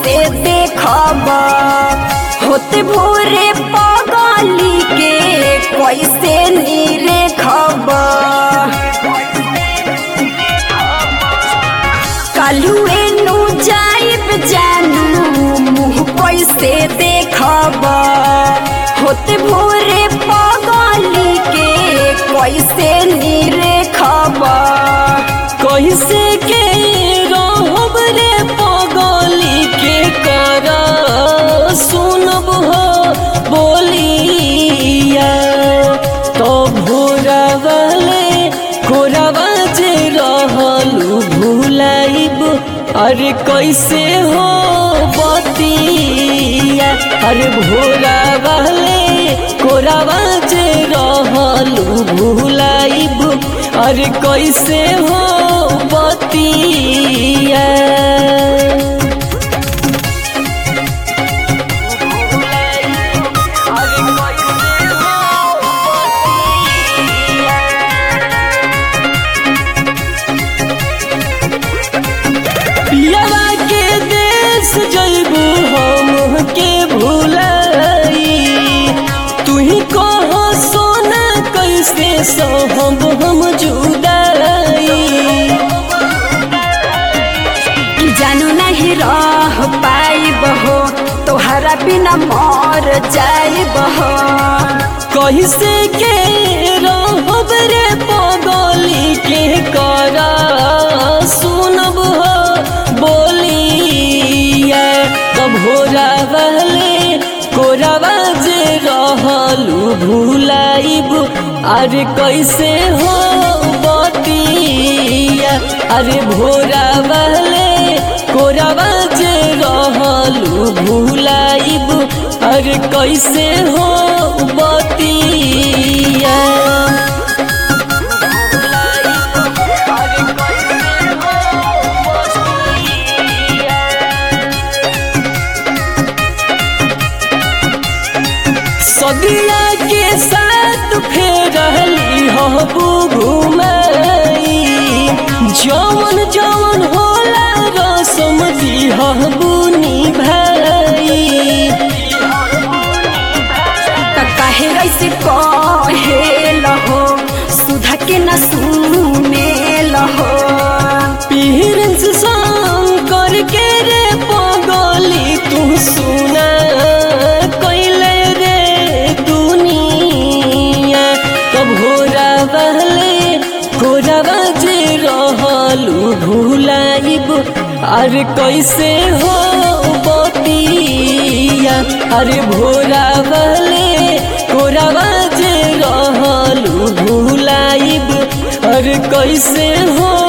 कैसे देखब होते भोरे पगली के कैसे निरेखब कालुए नु जाइब जानू मुँह कैसे देखब होते भोरे पगली के कैसे निरेखब कैसे के रहब रे पगली के कर सुनब हो बोलिया तो भोरा वाले कोरावा जे रहलू भुलाइब अरे कैसे हो बतिया अरे भोरा वाले कोरावा जे रहलू भुलाइब अरे कैसे हो बतिया पियावा के देश जइबू हम के भुलाई तुही कहो सोना कैसे सहब हम जुदाई जानू नहीं रह पाइब हो तोहरा बिना मर जाइब हो कैसे के रहब रे पगली के कर सुनब हो बोलिया तो भोरा वाले कोरावा जे रहलू भुलाइब अरे कैसे हो बतिया अरे भोरा वाले कोरावा जे रहलू भुलाइब अरे कैसे हो बतिया सदिया के साथ फेरली हबू घुमाई जवन जवन होला रसम दी हबू निभाई काहे ऐसे कहे लहो सुधा के न सुने लहो पीरंस शंकर के रे पगली तू सुना कैले रे दुनिया तो भोरा वाले कोरावा जे रहलू भुलाइब अरे कैसे हो बतिया अरे भोरा वाले कोरावा जे रहलू भुलाइब अरे कैसे हो